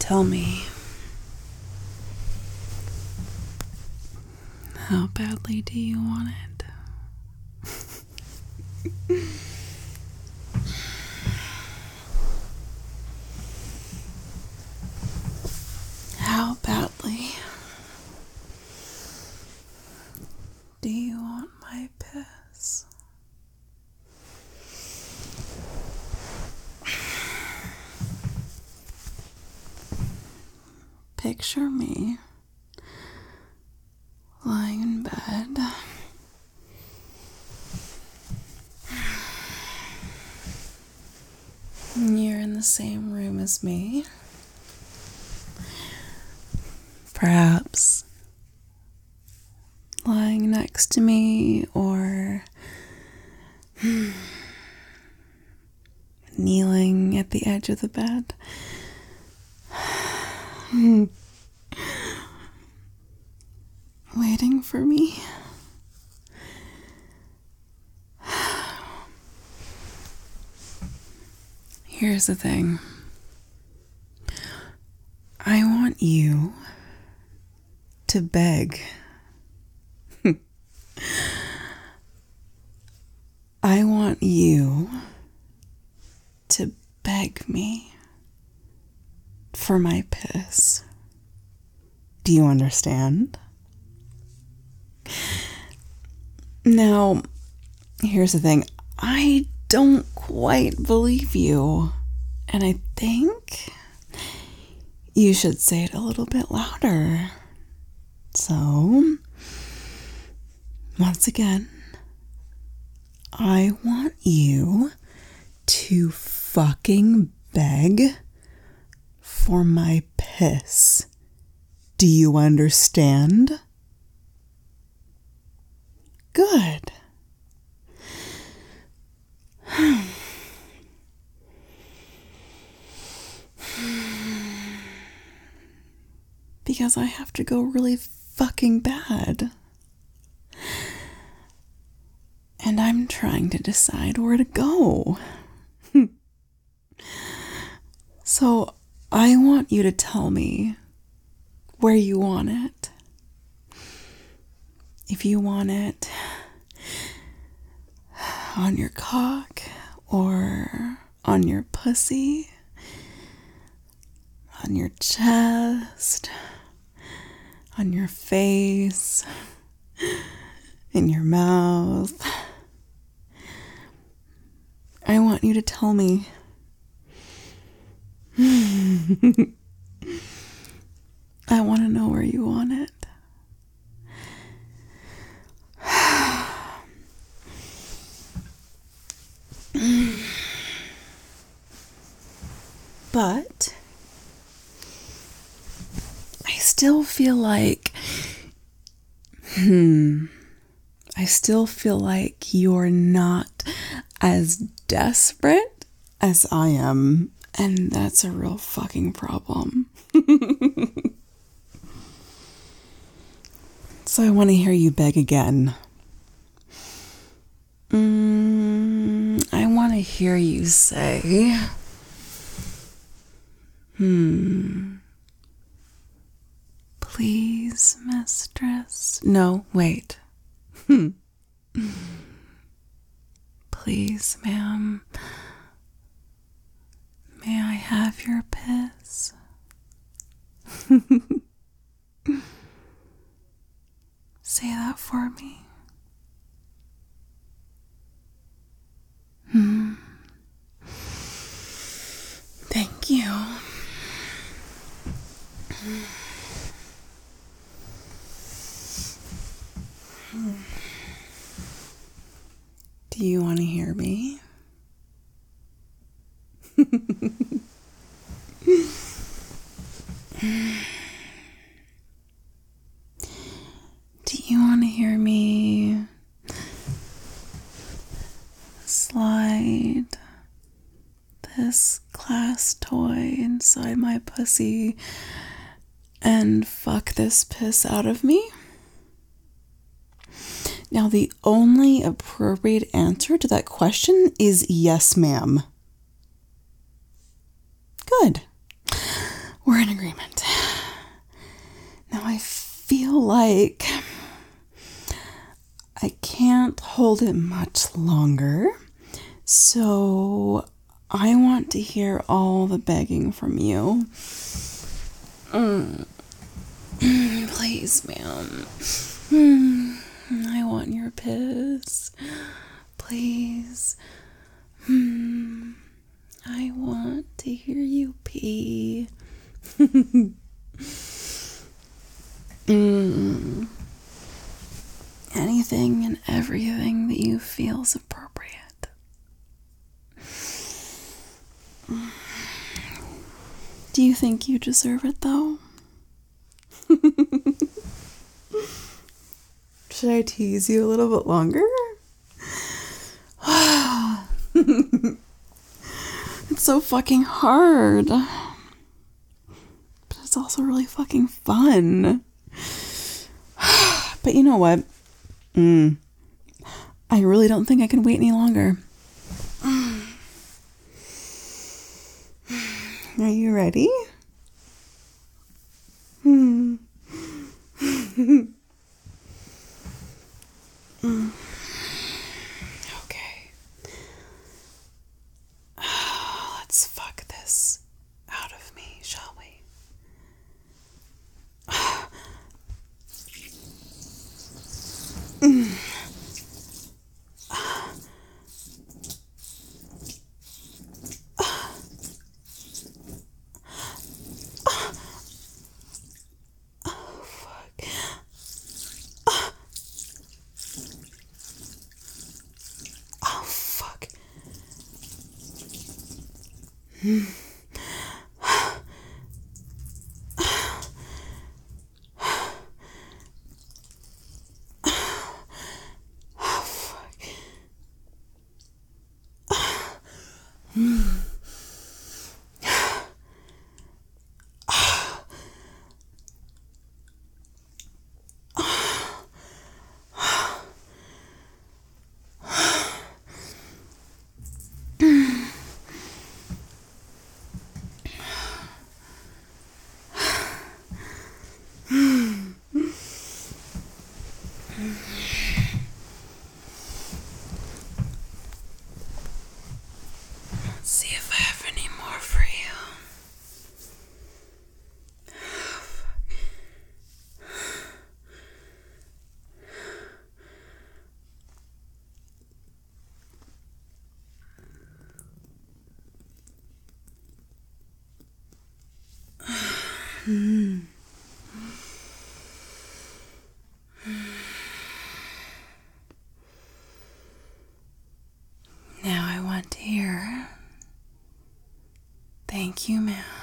Tell me, how badly do you want it? How badly do you want my piss? Picture me lying in bed, and you're in the same room as me. Perhaps lying next to me, or kneeling at the edge of the bed. Waiting for me. Here's the thing. I want you to beg. I want you to beg me for my piss. Do you understand? Now, here's the thing. I don't quite believe you, and I think you should say it a little bit louder. So, once again, I want you to fucking beg for my piss. Do you understand? Good. Because I have to go really fucking bad. And I'm trying to decide where to go. So I want you to tell me where you want it. If you want it on your cock or on your pussy, on your chest, on your face, in your mouth. I want you to tell me. I want to know where you want it. But I still feel like you're not as desperate as I am, and that's a real fucking problem. So I want to hear you beg again. I want to hear you say, please, mistress. No, wait. Please, ma'am. May I have your piss? Say that for me. Thank you. Do you want to hear me? Do you want to hear me slide this glass toy inside my pussy and fuck this piss out of me? Now, the only appropriate answer to that question is yes, ma'am. Good. We're in agreement. Now I feel like I can't hold it much longer, so I want to hear all the begging from you. Please, ma'am. I want your piss. Please. I want to hear you pee. Anything and everything that you feel is appropriate. Do you think you deserve it, though? Should I tease you a little bit longer? It's so fucking hard. But it's also really fucking fun. But you know what? I really don't think I can wait any longer. Are you ready? Okay. Let's fuck this out of me, shall we? Let's see if I have any more for you. Now I want to hear, thank you, ma'am.